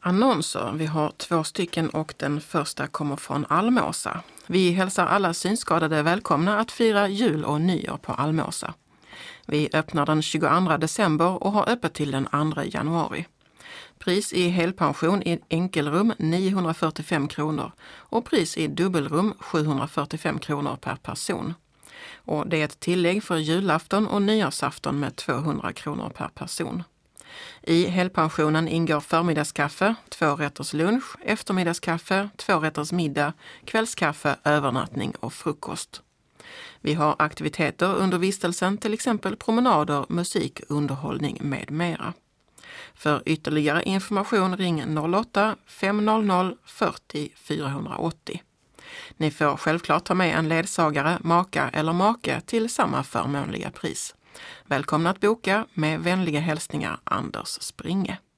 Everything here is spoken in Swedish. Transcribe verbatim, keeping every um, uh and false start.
Annonser. Vi har två stycken och den första kommer från Almåsa. Vi hälsar alla synskadade välkomna att fira jul och nyår på Almåsa. Vi öppnar den tjugoandra december och har öppet till den andra januari. Pris i helpension i enkelrum niohundrafyrtiofem kronor och pris i dubbelrum sjuhundrafyrtiofem kronor per person. Och det är ett tillägg för julafton och nyårsafton med tvåhundra kronor per person. I helpensionen ingår förmiddagskaffe, två rätters lunch, eftermiddagskaffe, två rätters middag, kvällskaffe, övernattning och frukost. Vi har aktiviteter under vistelsen, till exempel promenader, musik, underhållning med mera. För ytterligare information ring noll åtta fem noll noll fyrtio fyrahundraåttio. Ni får självklart ta med en ledsagare, maka eller make till samma förmånliga pris. Välkomna att boka, med vänliga hälsningar Anders Springe.